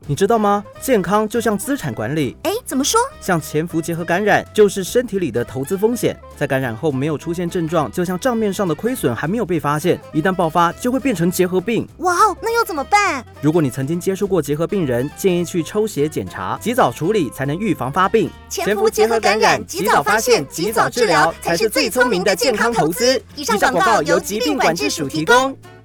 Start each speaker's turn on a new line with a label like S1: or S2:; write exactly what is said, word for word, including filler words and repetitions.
S1: 你知道吗？健康就像资产管理。
S2: 哎，怎么说？
S1: 像潜伏结核感染，就是身体里的投资风险。在感染后没有出现症状，就像账面上的亏损还没有被发现，一旦爆发就会变成结核病。
S2: 哇哦，那又怎么办？
S1: 如果你曾经接触过结核病人，建议去抽血检查，及早处理才能预防发病。
S2: 潜伏结核感染，及早发现，及早治疗，才是最聪明的健康投资。以上广告由疾病管制署提供。